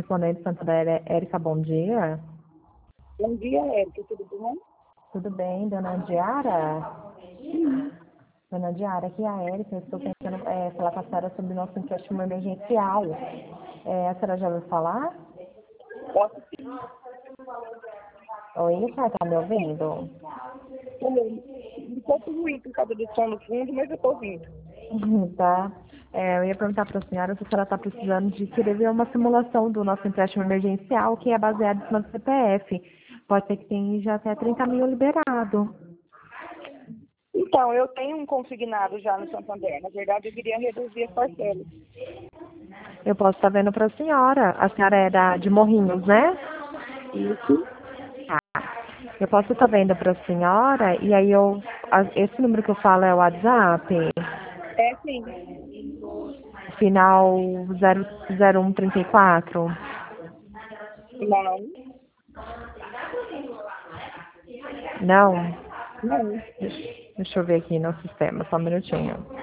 correspondente Santander, Érica, bom dia. Bom dia, Érica, tudo bom? Tudo bem, dona Diara? Dona Diara, aqui é a Érica, eu estou tentando falar com a senhora sobre o nosso empréstimo emergencial. A senhora já ouviu falar? Posso sim. Oi, a senhora está me ouvindo? Um pouco ruim por causa do som no fundo, mas eu estou ouvindo. Tá. Eu ia perguntar para a senhora se a senhora está precisando de querer ver uma simulação do nosso empréstimo emergencial, que é baseado em cima do CPF. Pode ser que tenha já até 30 mil liberado. Então, eu tenho um consignado já no Santander. Na verdade, eu queria reduzir as parcelas. Eu posso estar vendo para a senhora. A senhora é de Morrinhos, né? Isso. Eu posso estar vendo para a senhora e aí esse número que eu falo é o WhatsApp, É sim. final 00134. Não, não. Não? Não. Deixa eu ver aqui no sistema, só um minutinho.